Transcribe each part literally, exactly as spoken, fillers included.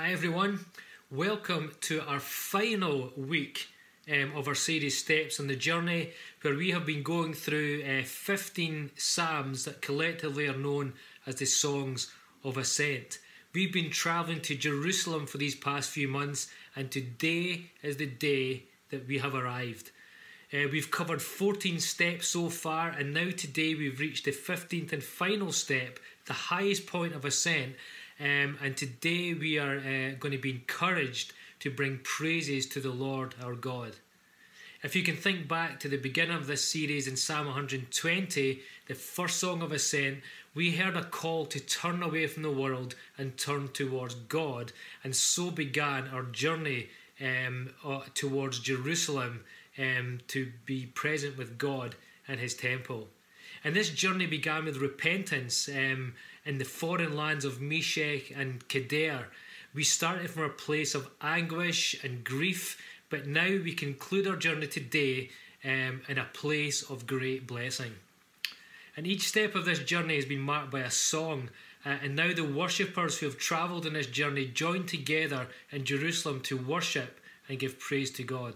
Hi everyone, welcome to our final week um, of our series Steps on the Journey, where we have been going through uh, fifteen psalms that collectively are known as the Songs of Ascent. We've been travelling to Jerusalem for these past few months, and today is the day that we have arrived. Uh, we've covered fourteen steps so far, and now today we've reached the fifteenth and final step, the highest point of ascent. Um, and today we are uh, going to be encouraged to bring praises to the Lord our God. If you can think back to the beginning of this series in Psalm one hundred twenty, the first song of ascent, we heard a call to turn away from the world and turn towards God. And so began our journey um, uh, towards Jerusalem um, to be present with God and his temple. And this journey began with repentance um, in the foreign lands of Meshech and Kedar. We started from a place of anguish and grief, but now we conclude our journey today um, in a place of great blessing. And each step of this journey has been marked by a song, uh, and now the worshippers who have travelled on this journey join together in Jerusalem to worship and give praise to God.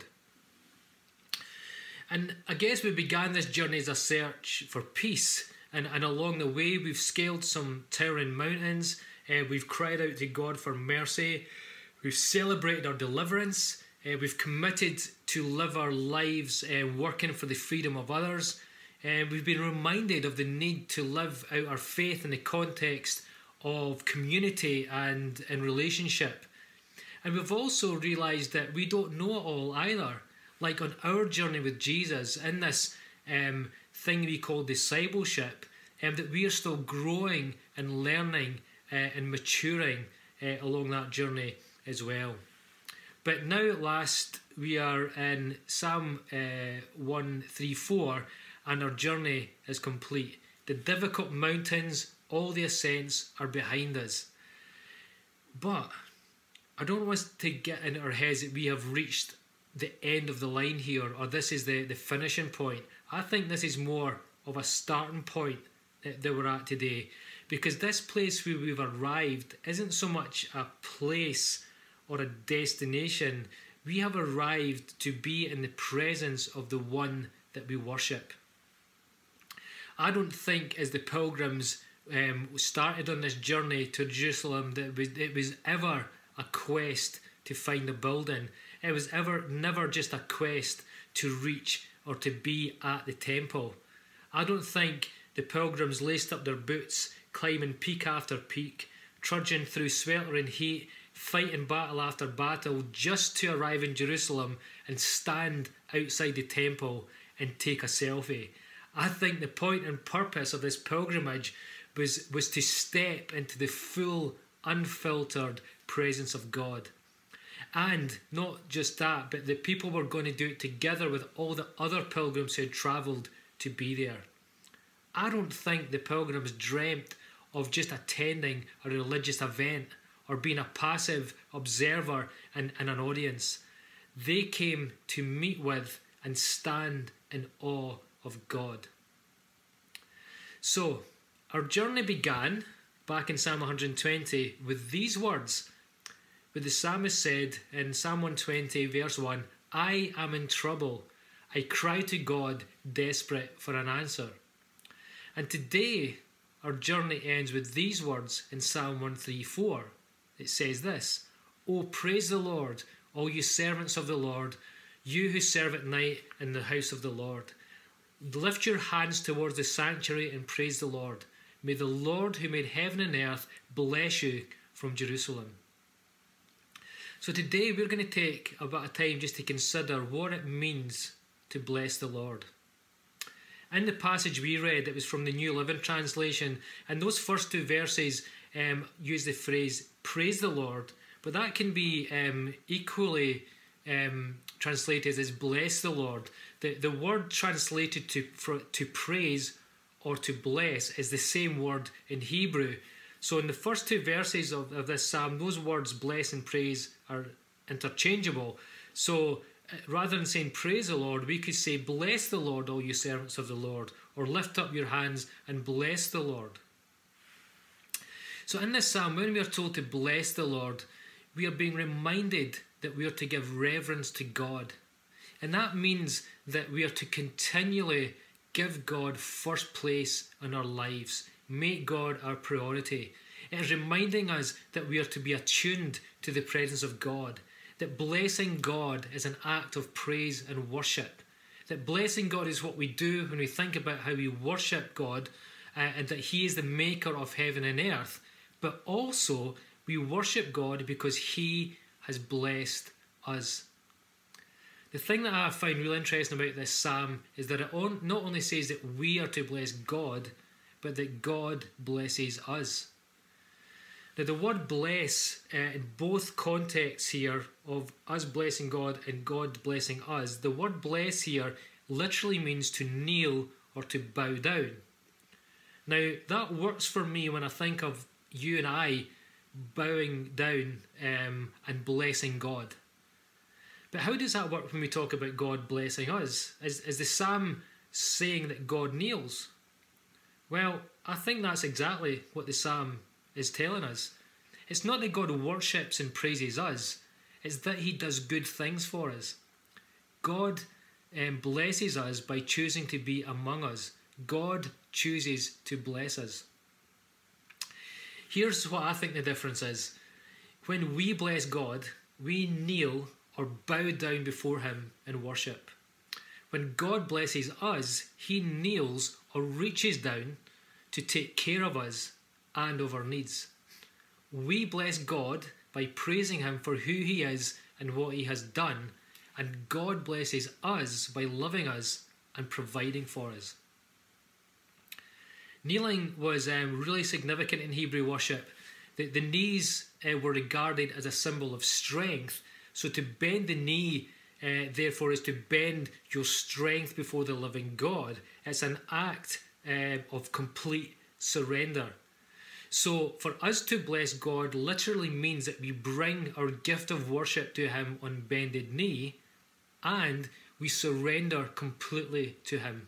And I guess we began this journey as a search for peace, and, and along the way we've scaled some towering mountains, uh, we've cried out to God for mercy, we've celebrated our deliverance, uh, we've committed to live our lives uh, working for the freedom of others, and uh, we've been reminded of the need to live out our faith in the context of community and, and relationship. And we've also realised that we don't know it all either. Like on our journey with Jesus, in this um, thing we call discipleship, um, that we are still growing and learning uh, and maturing uh, along that journey as well. But now at last we are in Psalm uh, one thirty-four, and our journey is complete. The difficult mountains, all the ascents are behind us. But I don't want us to get into our heads that we have reached the end of the line here, or this is the, the finishing point. I think this is more of a starting point that, that we're at today, because this place where we've arrived isn't so much a place or a destination. We have arrived to be in the presence of the one that we worship. I don't think as the pilgrims um, started on this journey to Jerusalem that it was, it was ever a quest to find a building. It was ever never just a quest to reach or to be at the temple. I don't think the pilgrims laced up their boots, climbing peak after peak, trudging through sweltering heat, fighting battle after battle, just to arrive in Jerusalem and stand outside the temple and take a selfie. I think the point and purpose of this pilgrimage was, was to step into the full, unfiltered presence of God. And not just that, but the people were going to do it together with all the other pilgrims who had travelled to be there. I don't think the pilgrims dreamt of just attending a religious event or being a passive observer in, in an audience. They came to meet with and stand in awe of God. So, our journey began back in Psalm one hundred twenty with these words. But the psalmist said in Psalm one twenty verse one, I am in trouble. I cry to God, desperate for an answer. And today our journey ends with these words in Psalm one thirty-four. It says this, O praise the Lord, all you servants of the Lord, you who serve at night in the house of the Lord. Lift your hands towards the sanctuary and praise the Lord. May the Lord who made heaven and earth bless you from Jerusalem. So today we're going to take a bit of time just to consider what it means to bless the Lord. In the passage we read, it was from the New Living Translation, and those first two verses um, use the phrase, praise the Lord, but that can be um, equally um, translated as bless the Lord. The, the word translated to, for, to praise or to bless is the same word in Hebrew. So in the first two verses of, of this psalm, those words bless and praise are interchangeable. So uh, rather than saying praise the Lord, we could say bless the Lord, all you servants of the Lord, or lift up your hands and bless the Lord. So in this psalm, when we are told to bless the Lord, we are being reminded that we are to give reverence to God. And that means that we are to continually give God first place in our lives, make God our priority. It is reminding us that we are to be attuned to the presence of God, that blessing God is an act of praise and worship, that blessing God is what we do when we think about how we worship God, uh, and that He is the maker of heaven and earth, but also we worship God because He has blessed us. The thing that I find really interesting about this psalm is that it on, not only says that we are to bless God, but that God blesses us. Now the word bless, uh, in both contexts here of us blessing God and God blessing us, the word bless here literally means to kneel or to bow down. Now that works for me when I think of you and I bowing down um, and blessing God. But how does that work when we talk about God blessing us? Is, is the psalm saying that God kneels? Well, I think that's exactly what the psalm is telling us. It's not that God worships and praises us, it's that He does good things for us. God um, blesses us by choosing to be among us. God chooses to bless us. Here's what I think the difference is. When we bless God, we kneel or bow down before Him in worship. When God blesses us, He kneels or reaches down to take care of us and of our needs. We bless God by praising Him for who He is and what He has done, and God blesses us by loving us and providing for us. Kneeling was um, really significant in Hebrew worship. The, the knees uh, were regarded as a symbol of strength, so to bend the knee uh, therefore is to bend your strength before the living God. It's an act uh, of complete surrender. So for us to bless God literally means that we bring our gift of worship to Him on bended knee, and we surrender completely to Him.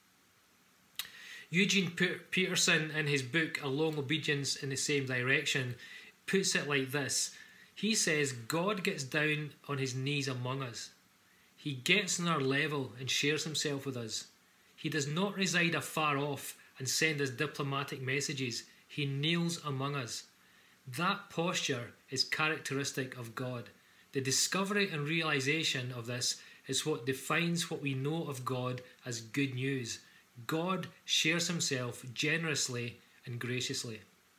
Eugene Peterson, in his book A Long Obedience in the Same Direction, puts it like this. He says, God gets down on His knees among us. He gets on our level and shares Himself with us. He does not reside afar off and send us diplomatic messages. He kneels among us. That posture is characteristic of God. The discovery and realization of this is what defines what we know of God as good news. God shares Himself generously and graciously.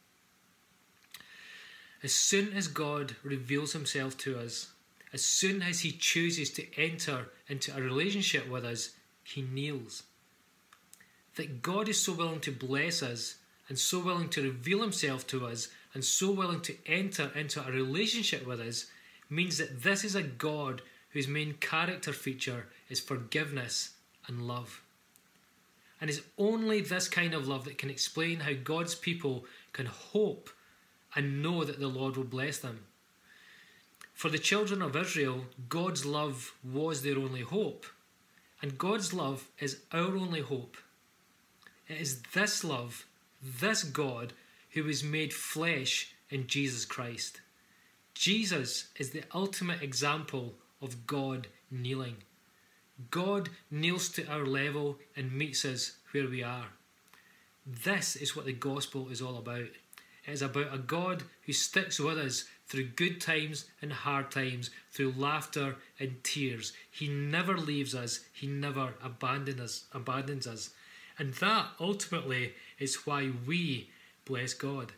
As soon as God reveals Himself to us, as soon as He chooses to enter into a relationship with us, He kneels. That God is so willing to bless us and so willing to reveal Himself to us and so willing to enter into a relationship with us means that this is a God whose main character feature is forgiveness and love. And it's only this kind of love that can explain how God's people can hope and know that the Lord will bless them. For the children of Israel, God's love was their only hope. And God's love is our only hope. It is this love, this God, who was made flesh in Jesus Christ. Jesus is the ultimate example of God kneeling. God kneels to our level and meets us where we are. This is what the gospel is all about. It is about a God who sticks with us through good times and hard times, through laughter and tears. He never leaves us. He never abandons us. Abandons us. And that ultimately is why we bless God.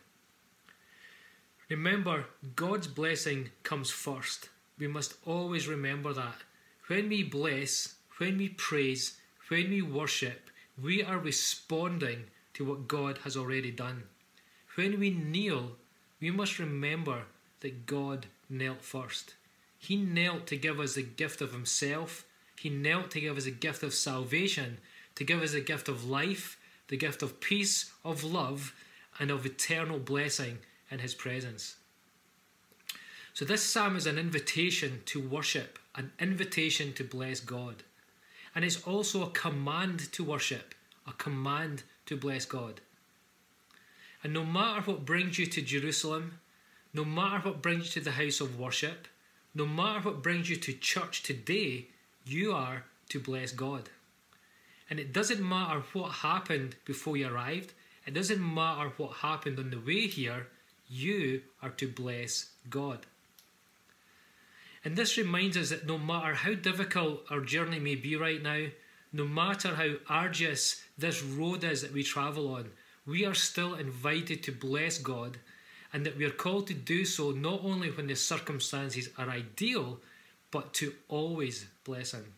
Remember, God's blessing comes first. We must always remember that. When we bless, when we praise, when we worship, we are responding to what God has already done. When we kneel, we must remember that God knelt first. He knelt to give us the gift of Himself. He knelt to give us a gift of salvation, to give us a gift of life, the gift of peace, of love, and of eternal blessing in His presence. So this psalm is an invitation to worship, an invitation to bless God. And it's also a command to worship, a command to bless God. And no matter what brings you to Jerusalem, no matter what brings you to the house of worship, no matter what brings you to church today, you are to bless God. And it doesn't matter what happened before you arrived. It doesn't matter what happened on the way here. You are to bless God. And this reminds us that no matter how difficult our journey may be right now, no matter how arduous this road is that we travel on, we are still invited to bless God, and that we are called to do so not only when the circumstances are ideal, but to always bless Him.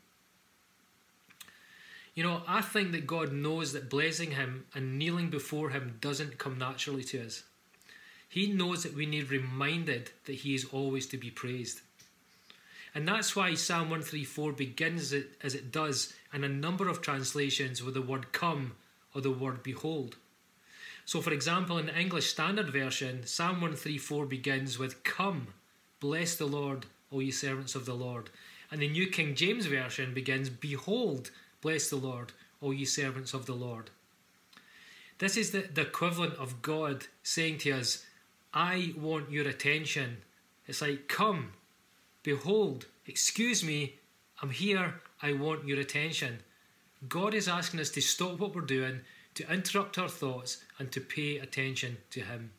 You know, I think that God knows that blessing Him and kneeling before Him doesn't come naturally to us. He knows that we need reminded that He is always to be praised. And that's why Psalm one thirty-four begins it as it does in a number of translations with the word come or the word behold. So for example, in the English Standard Version, Psalm one thirty-four begins with come, bless the Lord, all ye servants of the Lord. And the New King James Version begins, behold, bless the Lord, all ye servants of the Lord. This is the, the equivalent of God saying to us, I want your attention. It's like, come, behold, excuse me, I'm here, I want your attention. God is asking us to stop what we're doing, to interrupt our thoughts, and to pay attention to Him.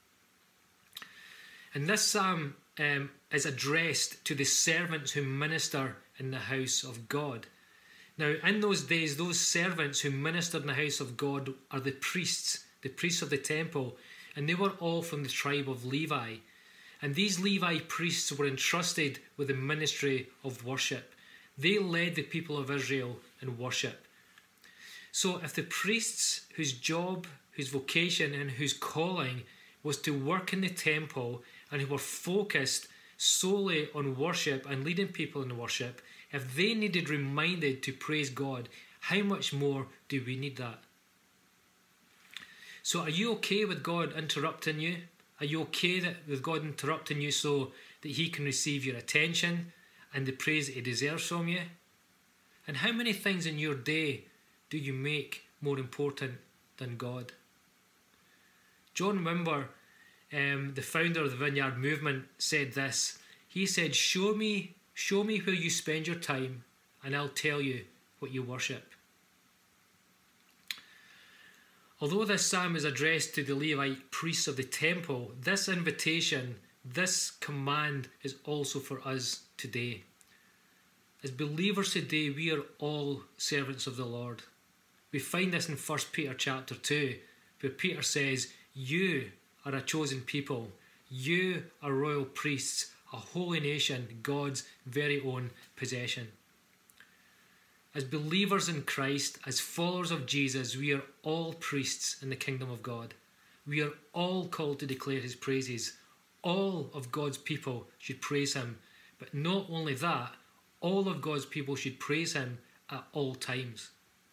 And this psalm um, is addressed to the servants who minister in the house of God. Now, in those days, those servants who ministered in the house of God are the priests, the priests of the temple, and they were all from the tribe of Levi. And these Levi priests were entrusted with the ministry of worship. They led the people of Israel in worship. So if the priests whose job, whose vocation and whose calling was to work in the temple and who were focused solely on worship and leading people in worship, if they needed reminded to praise God, how much more do we need that? So are you okay with God interrupting you? Are you okay that, with God interrupting you so that He can receive your attention and the praise that He deserves from you? And how many things in your day do you make more important than God? John Wimber, um, the founder of the Vineyard Movement, said this. He said, show me, show me where you spend your time and I'll tell you what you worship. Although this psalm is addressed to the Levite priests of the temple, this invitation, this command is also for us today. As believers today, we are all servants of the Lord. We find this in First Peter chapter two, where Peter says, you are a chosen people, you are royal priests, a holy nation, God's very own possession. As believers in Christ, as followers of Jesus, we are all priests in the kingdom of God. We are all called to declare His praises. All of God's people should praise Him. But not only that, all of God's people should praise Him at all times.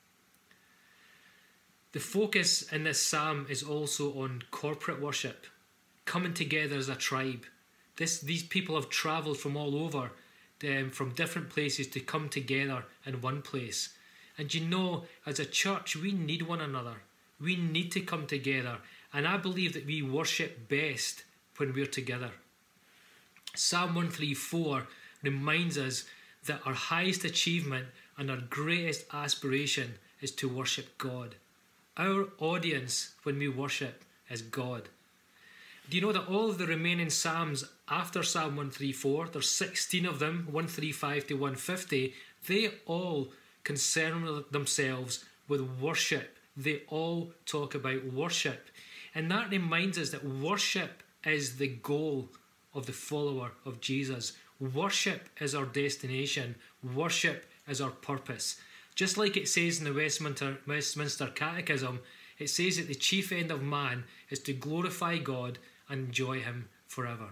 The focus in this psalm is also on corporate worship, coming together as a tribe. This, these people have travelled from all over, um, from different places to come together in one place. And you know, as a church, we need one another. We need to come together. And I believe that we worship best when we're together. Psalm one thirty-four reminds us that our highest achievement and our greatest aspiration is to worship God. Our audience when we worship is God. Do you know that all of the remaining psalms after Psalm one thirty-four, there's sixteen of them, one thirty-five to one fifty, they all concern themselves with worship. They all talk about worship. And that reminds us that worship is the goal of the follower of Jesus. Worship is our destination. Worship is our purpose. Just like it says in the Westminster, Westminster Catechism, it says that the chief end of man is to glorify God and enjoy Him forever.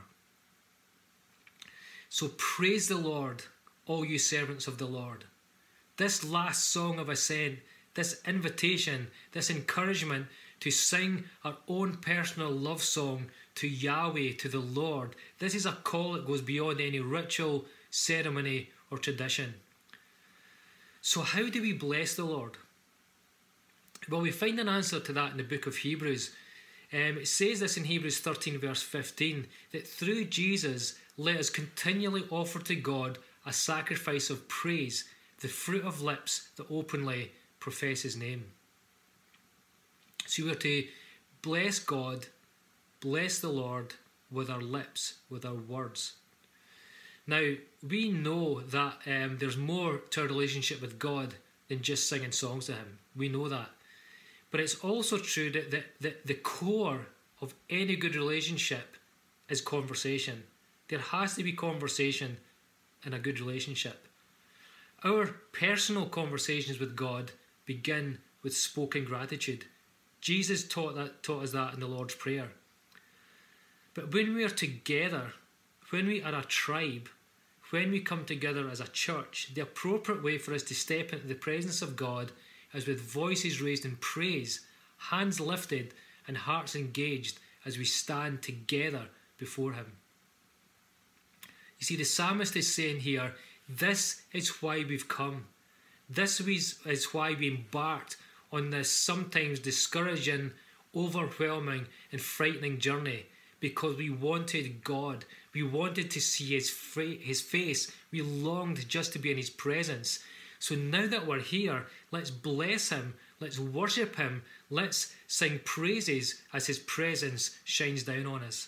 So praise the Lord, all you servants of the Lord. This last song of ascent, this invitation, this encouragement to sing our own personal love song to Yahweh, to the Lord, this is a call that goes beyond any ritual, ceremony or tradition. So how do we bless the Lord? Well, we find an answer to that in the book of Hebrews. Um, it says this in Hebrews thirteen verse fifteen, that through Jesus let us continually offer to God a sacrifice of praise, the fruit of lips that openly profess his name. So we are to bless God, bless the Lord with our lips, with our words. Now, we know that um, there's more to our relationship with God than just singing songs to him. We know that. But it's also true that the, the, the core of any good relationship is conversation. There has to be conversation in a good relationship. Our personal conversations with God begin with spoken gratitude. Jesus taught that taught us that in the Lord's Prayer. But when we are together, when we are a tribe, when we come together as a church, the appropriate way for us to step into the presence of God is with voices raised in praise, hands lifted and hearts engaged as we stand together before him. You see, the psalmist is saying here, this is why we've come. This is why we embarked on this sometimes discouraging, overwhelming and frightening journey, because we wanted God. We wanted to see his, his face. We longed just to be in his presence. So now that we're here, let's bless him. Let's worship him. Let's sing praises as his presence shines down on us.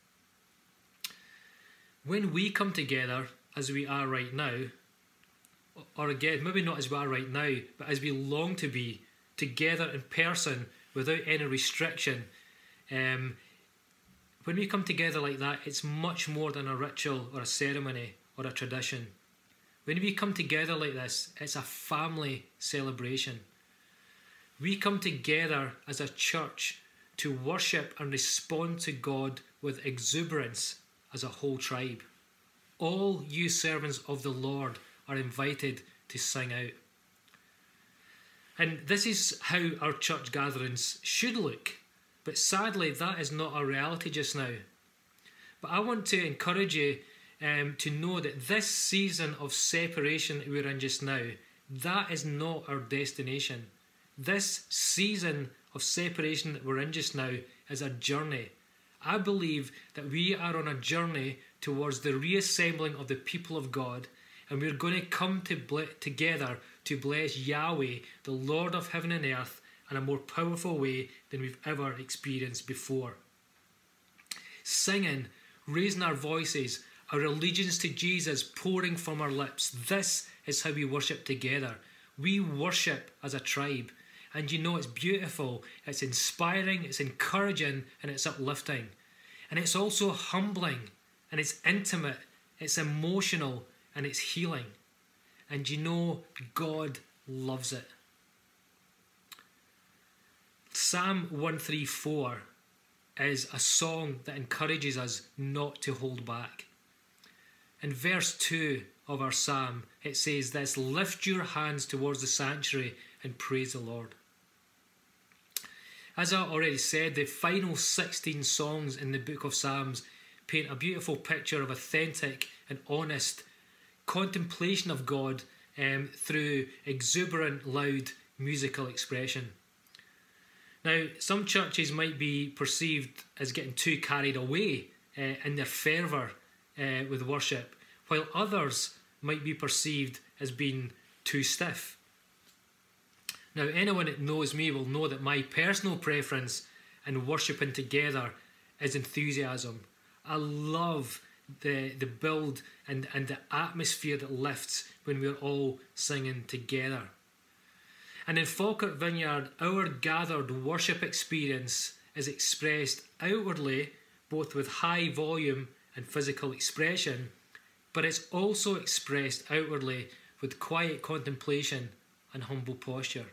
When we come together as we are right now, or again, maybe not as we are right now, but as we long to be, together in person without any restriction, um, when we come together like that, it's much more than a ritual or a ceremony or a tradition. When we come together like this, it's a family celebration. We come together as a church to worship and respond to God with exuberance as a whole tribe. All you servants of the Lord are invited to sing out. And this is how our church gatherings should look. But sadly, that is not our reality just now. But I want to encourage you um, to know that this season of separation that we're in just now, that is not our destination. This season of separation that we're in just now is a journey. I believe that we are on a journey towards the reassembling of the people of God, and we're going to come to ble- together to bless Yahweh, the Lord of heaven and earth, in a more powerful way than we've ever experienced before. Singing, raising our voices, our allegiance to Jesus pouring from our lips. This is how we worship together. We worship as a tribe. And you know, it's beautiful, it's inspiring, it's encouraging, and it's uplifting. And it's also humbling, and it's intimate, it's emotional, and it's healing. And you know, God loves it. Psalm one thirty-four is a song that encourages us not to hold back. In verse two of our psalm, it says this: lift your hands towards the sanctuary and praise the Lord. As I already said, the final sixteen songs in the book of Psalms paint a beautiful picture of authentic and honest contemplation of God um, through exuberant, loud musical expression. Now, some churches might be perceived as getting too carried away uh, in their fervour uh, with worship, while others might be perceived as being too stiff. Now, anyone that knows me will know that my personal preference in worshipping together is enthusiasm. I love the the build and, and the atmosphere that lifts when we're all singing together. And in Falkirk Vineyard, our gathered worship experience is expressed outwardly, both with high volume and physical expression, but it's also expressed outwardly with quiet contemplation and humble posture.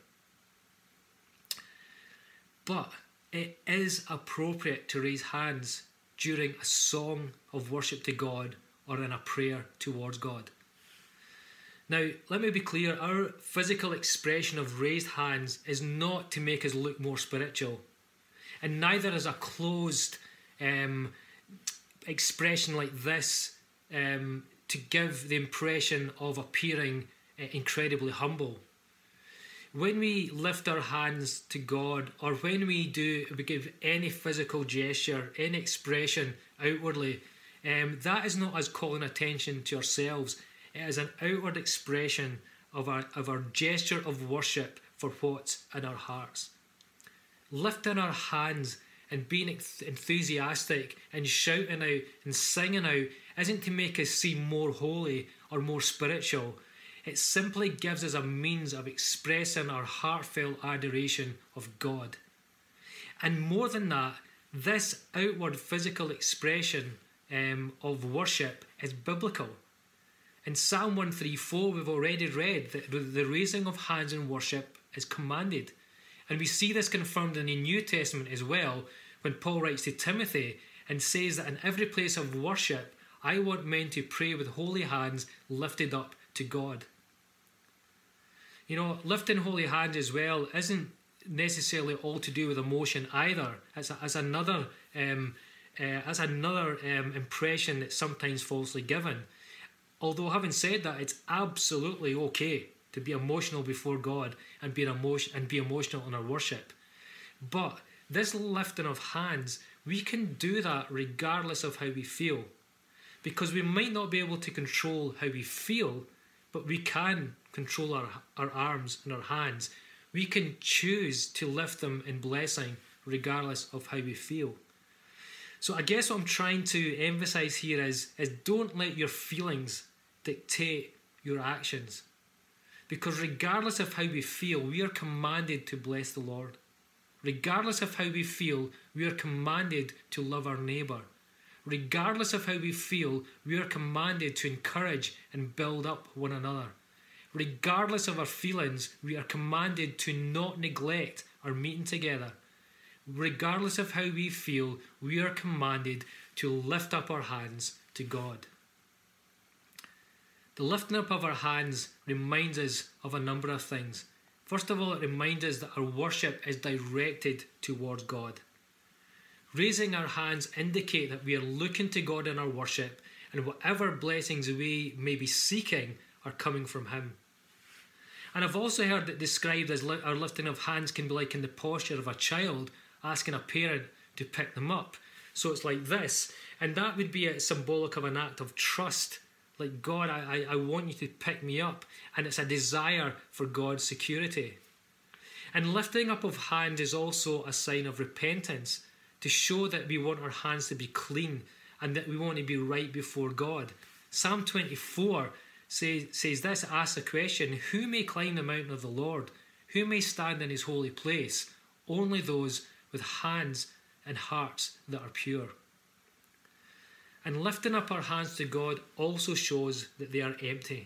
But it is appropriate to raise hands during a song of worship to God or in a prayer towards God. Now, let me be clear, our physical expression of raised hands is not to make us look more spiritual, and neither is a closed um, expression like this um, to give the impression of appearing uh, incredibly humble. when we lift our hands to God, or when we do, we give any physical gesture, any expression outwardly, um, that is not us calling attention to ourselves. It is an outward expression of our, of our gesture of worship for what's in our hearts. Lifting our hands and being enthusiastic and shouting out and singing out isn't to make us seem more holy or more spiritual. It simply gives us a means of expressing our heartfelt adoration of God. And more than that, this outward physical expression um, of worship is biblical. In Psalm one thirty-four, we've already read that the raising of hands in worship is commanded. And we see this confirmed in the New Testament as well, when Paul writes to Timothy and says that in every place of worship, I want men to pray with holy hands lifted up to God. You know, lifting holy hands as well isn't necessarily all to do with emotion either. It's, a, it's another, um, uh, it's another um, impression that's sometimes falsely given. Although having said that, it's absolutely okay to be emotional before God and be emotion and be emotional in our worship. But this lifting of hands, we can do that regardless of how we feel. Because we might not be able to control how we feel, but we can control our, our arms and our hands. We can choose to lift them in blessing regardless of how we feel. So I guess what I'm trying to emphasize here is, is don't let your feelings dictate your actions. Because regardless of how we feel, we are commanded to bless the Lord. Regardless of how we feel, we are commanded to love our neighbour. Regardless of how we feel, we are commanded to encourage and build up one another. Regardless of our feelings, we are commanded to not neglect our meeting together. Regardless of how we feel, we are commanded to lift up our hands to God. The lifting up of our hands reminds us of a number of things. First of all, it reminds us that our worship is directed towards God. Raising our hands indicate that we are looking to God in our worship, and whatever blessings we may be seeking are coming from Him. And I've also heard it described as li- our lifting of hands can be like in the posture of a child asking a parent to pick them up. So it's like this, and that would be a symbolic of an act of trust. Like, God, I, I, I want you to pick me up, and it's a desire for God's security. And lifting up of hands is also a sign of repentance, to show that we want our hands to be clean and that we want to be right before God. Psalm twenty-four says, says this, asks the question, who may climb the mountain of the Lord? Who may stand in His holy place? Only those with hands and hearts that are pure. And lifting up our hands to God also shows that they are empty.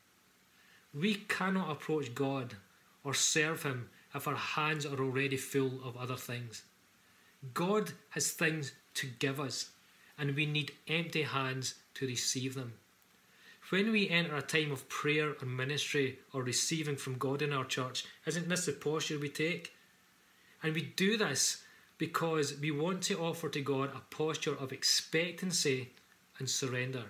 We cannot approach God or serve Him if our hands are already full of other things. God has things to give us, and we need empty hands to receive them. When we enter a time of prayer or ministry or receiving from God in our church, isn't this the posture we take? And we do this because we want to offer to God a posture of expectancy and surrender.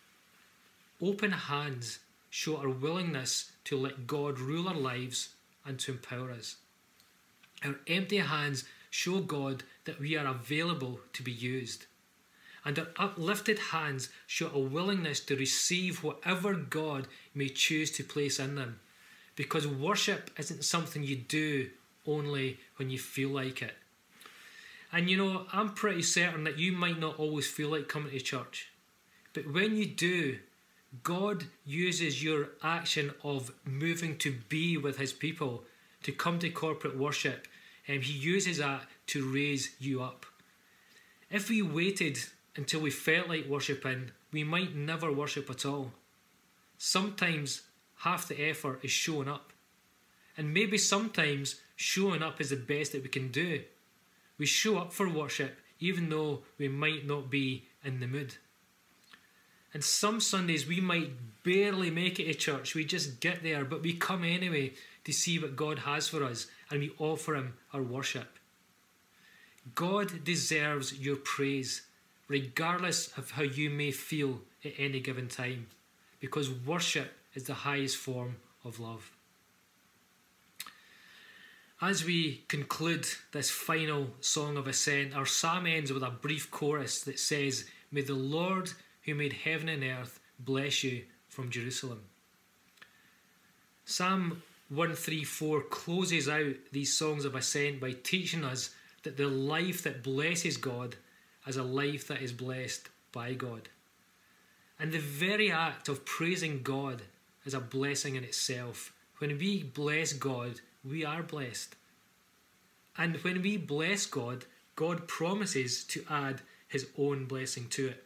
Open hands show our willingness to let God rule our lives and to empower us. Our empty hands show God that we are available to be used. And our uplifted hands show a willingness to receive whatever God may choose to place in them. Because worship isn't something you do only when you feel like it. And you know, I'm pretty certain that you might not always feel like coming to church. But when you do, God uses your action of moving to be with His people, to come to corporate worship, and He uses that to raise you up. If we waited until we felt like worshipping, we might never worship at all. Sometimes half the effort is showing up. And maybe sometimes showing up is the best that we can do. We show up for worship even though we might not be in the mood. And some Sundays we might barely make it to church. We just get there, but we come anyway to see what God has for us, and we offer Him our worship. God deserves your praise, regardless of how you may feel at any given time, because worship is the highest form of love. As we conclude this final song of ascent, our psalm ends with a brief chorus that says, "May the Lord who made heaven and earth bless you from Jerusalem." Psalm one thirty-four closes out these songs of ascent by teaching us that the life that blesses God is a life that is blessed by God. And the very act of praising God is a blessing in itself. When we bless God, we are blessed. And when we bless God, God promises to add his own blessing to it.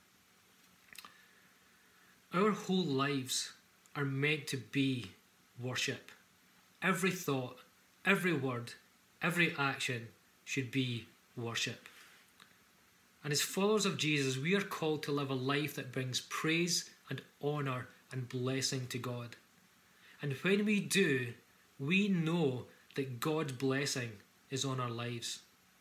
Our whole lives are meant to be worship. Every thought, every word, every action should be worship. And as followers of Jesus, we are called to live a life that brings praise and honour and blessing to God. And when we do, we know that God's blessing is on our lives.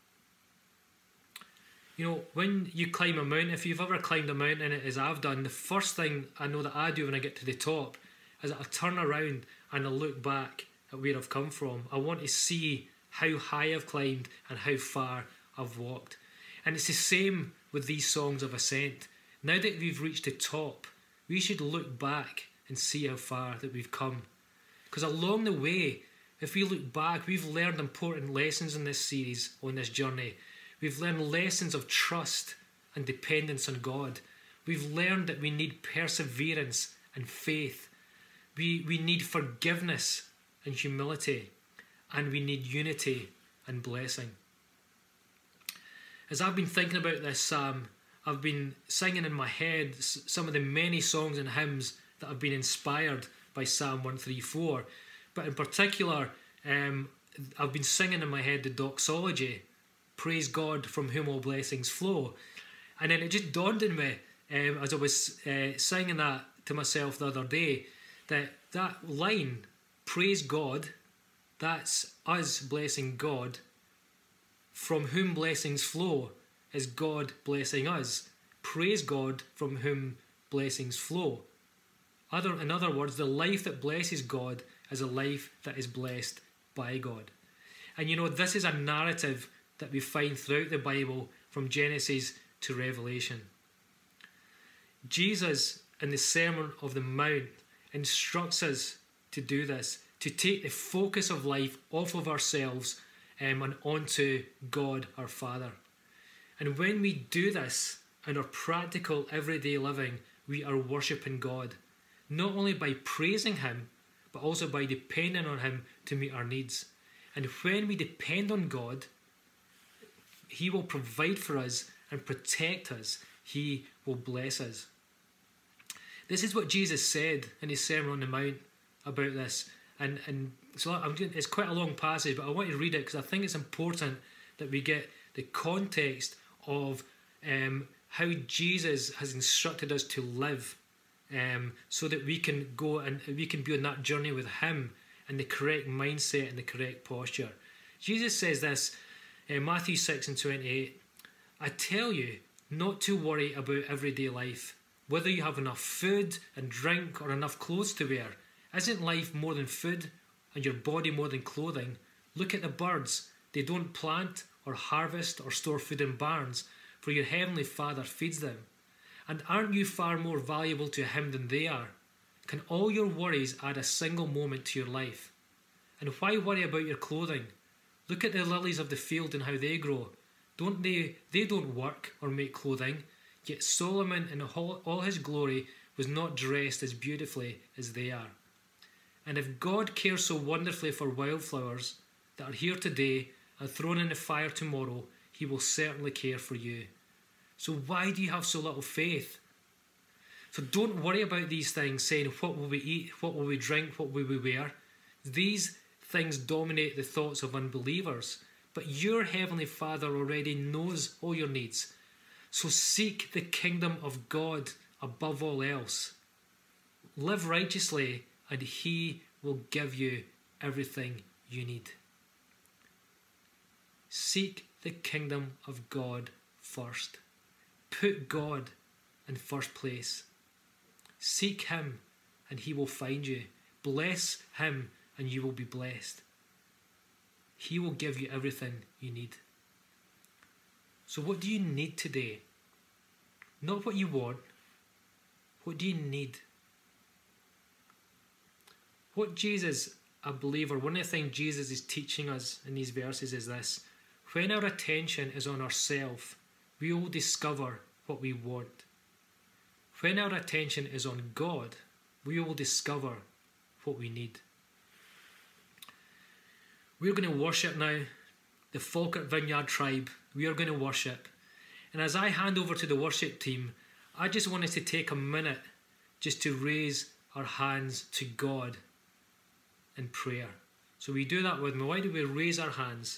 You know, when you climb a mountain, if you've ever climbed a mountain, as I've done, the first thing I know that I do when I get to the top is that I turn around and I look back at where I've come from. I want to see how high I've climbed and how far I've walked. And it's the same with these songs of ascent. Now that we've reached the top, we should look back and see how far that we've come. Because along the way, if we look back, we've learned important lessons in this series, on this journey. We've learned lessons of trust and dependence on God. We've learned that we need perseverance and faith. We, we need forgiveness and humility. And we need unity and blessing. As I've been thinking about this psalm, I've been singing in my head some of the many songs and hymns that have been inspired by Psalm one thirty-four. But in particular, um, I've been singing in my head the doxology, "Praise God from whom all blessings flow." And then it just dawned on me, um, as I was uh, singing that to myself the other day, that that line, "Praise God," that's us blessing God. From whom blessings flow is God blessing us. Praise God from whom blessings flow. Other, in other words, the life that blesses God is a life that is blessed by God. And you know, this is a narrative that we find throughout the Bible from Genesis to Revelation. Jesus, in the Sermon of the Mount, instructs us to do this, to take the focus of life off of ourselves um, and onto God our Father. And when we do this in our practical everyday living, we are worshipping God, not only by praising him, but also by depending on him to meet our needs. And when we depend on God, he will provide for us and protect us. He will bless us. This is what Jesus said in his Sermon on the Mount about this. And, and so I'm doing, it's quite a long passage, but I want to read it because I think it's important that we get the context of um, how Jesus has instructed us to live, um, so that we can go and we can be on that journey with him in the correct mindset and the correct posture. Jesus says this in Matthew six and twenty-eight, "I tell you not to worry about everyday life, whether you have enough food and drink or enough clothes to wear. Isn't life more than food and your body more than clothing? Look at the birds. They don't plant or harvest or store food in barns, for your heavenly Father feeds them. And aren't you far more valuable to him than they are? Can all your worries add a single moment to your life? And why worry about your clothing? Look at the lilies of the field and how they grow. Don't they, they don't work or make clothing, yet Solomon in all, all his glory was not dressed as beautifully as they are. And if God cares so wonderfully for wildflowers that are here today and thrown in the fire tomorrow, he will certainly care for you. So why do you have so little faith? So don't worry about these things, saying, what will we eat, what will we drink, what will we wear? These things dominate the thoughts of unbelievers. But your heavenly Father already knows all your needs. So seek the kingdom of God above all else. Live righteously, and he will give you everything you need. Seek the kingdom of God first. Put God in first place. Seek him, and he will find you. Bless him, and you will be blessed. He will give you everything you need. So what do you need today? Not what you want. What do you need? What Jesus, I believe, or one of the things Jesus is teaching us in these verses is this. When our attention is on ourselves, we will discover what we want. When our attention is on God, we will discover what we need. We're going to worship now. The Falkirk Vineyard Tribe, we are going to worship. And as I hand over to the worship team, I just want us to take a minute just to raise our hands to God in prayer. So we do that with me. Why do we raise our hands?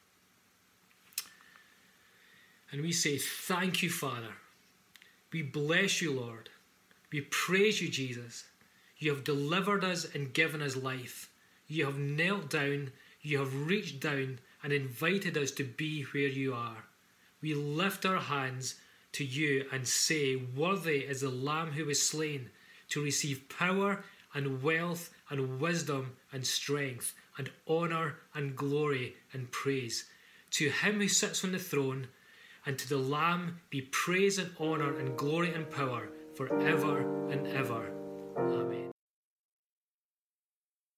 And we say, thank you, Father. We bless you, Lord. We praise you, Jesus. You have delivered us and given us life. You have knelt down, you have reached down and invited us to be where you are. We lift our hands to you and say, worthy is the Lamb who was slain to receive power and wealth and wisdom and strength and honour and glory and praise. To him who sits on the throne and to the Lamb be praise and honour and glory and power forever and ever. Amen.